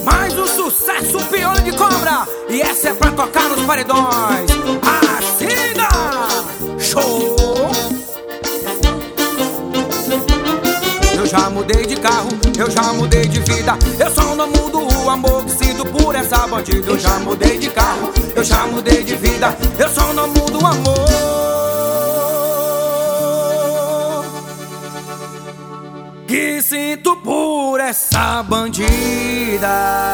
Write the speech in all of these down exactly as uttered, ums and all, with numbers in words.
Mais um sucesso, Piolho de Cobra. E essa é pra tocar nos paredões. Assina! Show! Eu já mudei de carro, eu já mudei de vida. Eu só não mudo o amor que sinto por essa bandida. Eu já mudei de carro, eu já mudei de vida. Eu só não mudo o amor que sinto por essa bandida.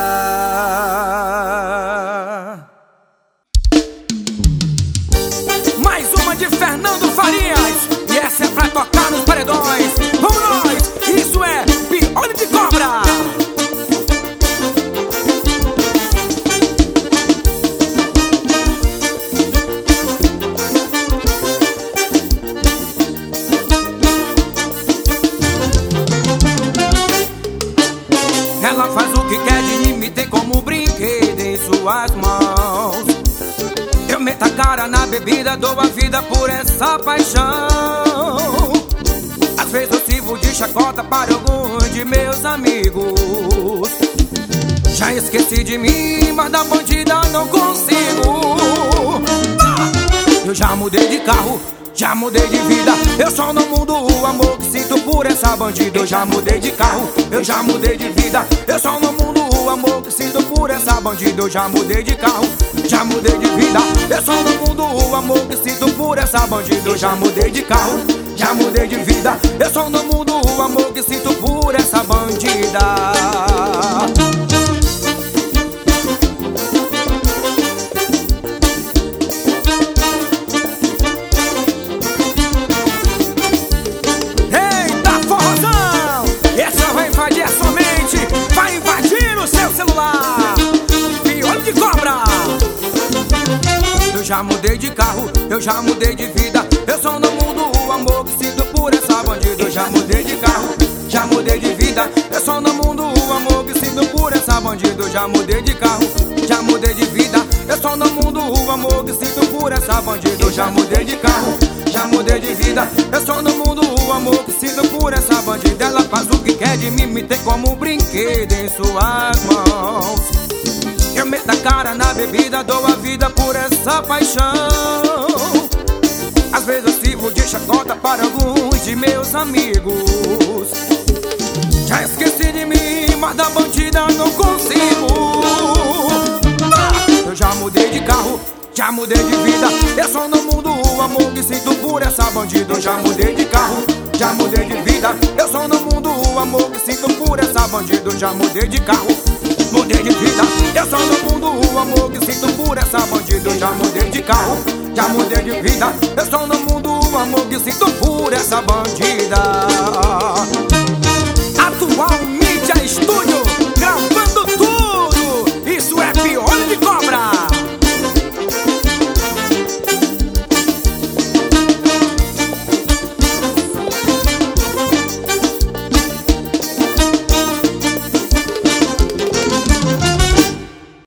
Mais uma de Fernando Farias. E essa é pra tocar nos paredões. Vamos nós! Isso é Piolho de Cobra. Ela faz o que quer de mim, me tem como brinquedo em suas mãos. Eu meto a cara na bebida, dou a vida por essa paixão. Às vezes eu sirvo de chacota para alguns de meus amigos. Já esqueci de mim, mas da bandida não consigo. Eu já mudei de carro, já mudei de vida. Eu só não mudo o amor que sinto por essa bandida. Eu já mudei de carro, eu já mudei de vida. Eu só não mudo o amor que sinto por essa bandida. Eu já mudei de carro, já mudei de vida. Eu só não mudo o amor que sinto por essa bandida. Eu já mudei de carro, já mudei de vida. Eu só não mudo o amor que sinto por essa bandida. Vai invadir o seu celular. Piolho de Cobra. Eu já mudei de carro, eu já mudei de vida. Eu só não mudo o amor que sinto por essa bandida. Eu já mudei de carro, já mudei de vida. Eu só não mudo o amor que sinto por essa bandida. Eu já mudei de carro, já mudei de vida. Eu só não mudo o amor que sinto por essa bandida. Eu já mudei de carro, já mudei de vida. Eu só não mudo o amor que sinto por essa bandida. Ela faz o que quer de mim, me tem como um brinquedo em suas mãos. Eu meto a cara na bebida, dou a vida por essa paixão. Às vezes eu sirvo de chacota para alguns de meus amigos. Já esqueci de mim, mas da bandida não consigo. Eu já mudei de carro, já mudei de vida. Eu só não mudo o amor que sinto por essa bandida. Eu já mudei de carro, já mudei de vida. Eu só não mudo o amor que sinto por essa bandida. Eu já mudei de carro, mudei de vida. Eu só não mudo o amor que sinto por essa bandida. Eu já mudei de carro, já mudei de vida. Eu só não mudo o amor que sinto por essa bandida. Atual Mídia Estúdio.